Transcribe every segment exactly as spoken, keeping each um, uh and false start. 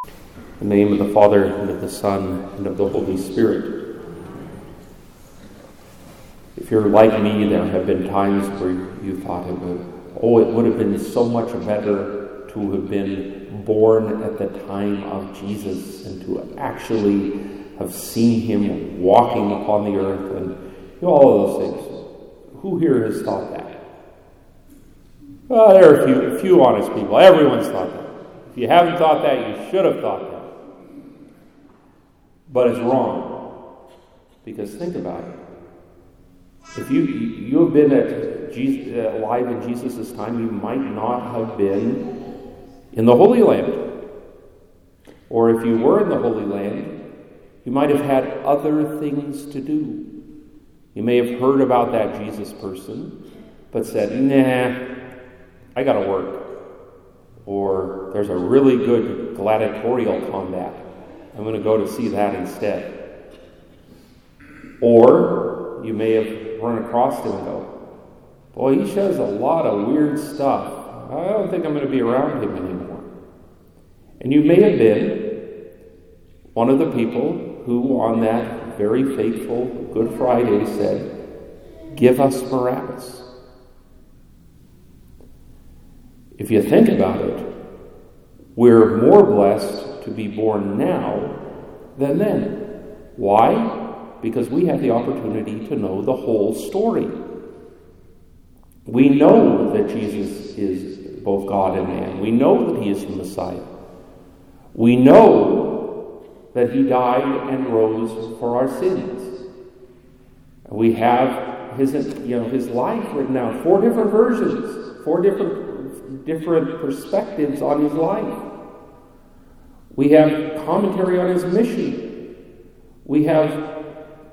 In the name of the Father, and of the Son, and of the Holy Spirit. If you're like me, there have been times where you thought it would, oh, it would have been so much better to have been born at the time of Jesus and to actually have seen him walking upon the earth and you know, all of those things. Who here has thought that? Well, there are a few, a few honest people. Everyone's thought that. If you haven't thought that, you should have thought that. But it's wrong. Because think about it. If you you have been at Jesus, uh, alive in Jesus' time, you might not have been in the Holy Land. Or if you were in the Holy Land, you might have had other things to do. You may have heard about that Jesus person, but said, nah, I gotta work. Or there's a really good gladiatorial combat. I'm going to go to see that instead. Or you may have run across him and go, boy, he says a lot of weird stuff. I don't think I'm going to be around him anymore. And you may have been one of the people who on that very fateful Good Friday said, give us Barabbas. If you think about it, we're more blessed to be born now than then. Why? Because we have the opportunity to know the whole story. We know that Jesus is both God and man. We know that he is the Messiah. We know that he died and rose for our sins. We have his, you know, his life written down, four different versions, four different, different perspectives on his life. We have commentary on his mission. We have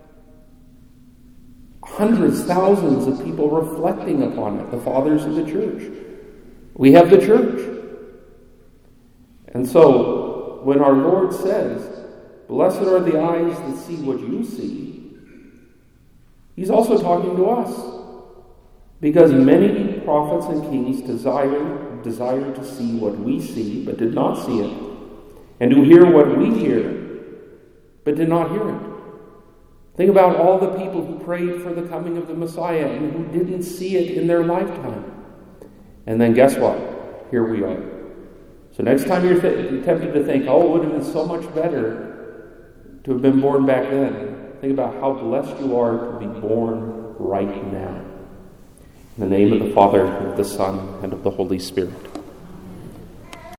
hundreds, thousands of people reflecting upon it, the fathers of the church. We have the church. And so, when our Lord says, blessed are the eyes that see what you see, he's also talking to us. Because many prophets and kings desire, desire to see what we see, but did not see it. And to hear what we hear, but did not hear it. Think about all the people who prayed for the coming of the Messiah and who didn't see it in their lifetime. And then guess what? Here we are. So next time you're th- tempted to think, oh, it would have been so much better to have been born back then, think about how blessed you are to be born right now. In the name of the Father, and of the Son, and of the Holy Spirit.